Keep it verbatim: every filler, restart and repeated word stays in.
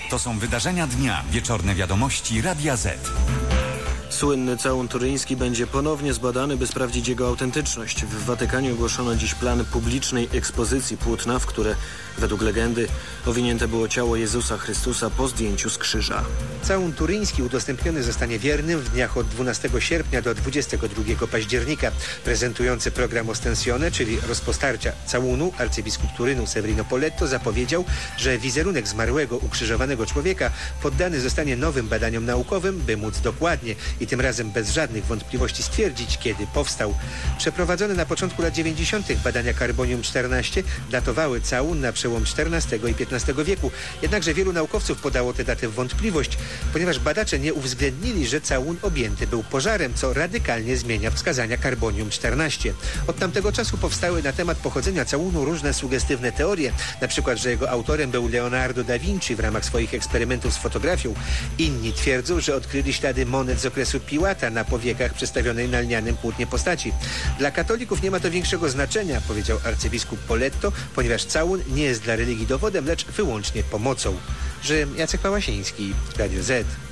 To są wydarzenia dnia. Wieczorne wiadomości Radia Z. Słynny całun turyński będzie ponownie zbadany, by sprawdzić jego autentyczność. W Watykanie ogłoszono dziś plan publicznej ekspozycji płótna, w które według legendy owinięte było ciało Jezusa Chrystusa po zdjęciu z krzyża. Całun turyński udostępniony zostanie wiernym w dniach od dwunastego sierpnia do dwudziestego drugiego października. Prezentujący program Ostensione, czyli rozpostarcia całunu, arcybiskup Turynu Severino Poletto zapowiedział, że wizerunek zmarłego, ukrzyżowanego człowieka poddany zostanie nowym badaniom naukowym, by móc dokładnie i tym razem bez żadnych wątpliwości stwierdzić, kiedy powstał. Przeprowadzone na początku lat dziewięćdziesiątych badania karbonium czternaście datowały całun na przełom czternastego i piętnastego wieku. Jednakże wielu naukowców podało tę datę w wątpliwość, ponieważ badacze nie uwzględnili, że całun objęty był pożarem, co radykalnie zmienia wskazania karbonium czternaście. Od tamtego czasu powstały na temat pochodzenia całunu różne sugestywne teorie, na przykład, że jego autorem był Leonardo da Vinci w ramach swoich eksperymentów z fotografią. Inni twierdzą, że odkryli ślady monet z okresu Piłata na powiekach przedstawionej na lnianym płótnie postaci. Dla katolików nie ma to większego znaczenia, powiedział arcybiskup Poletto, ponieważ całun nie jest dla religii dowodem, lecz wyłącznie pomocą. Rzym, Jacek Pałasiński, Radio Z.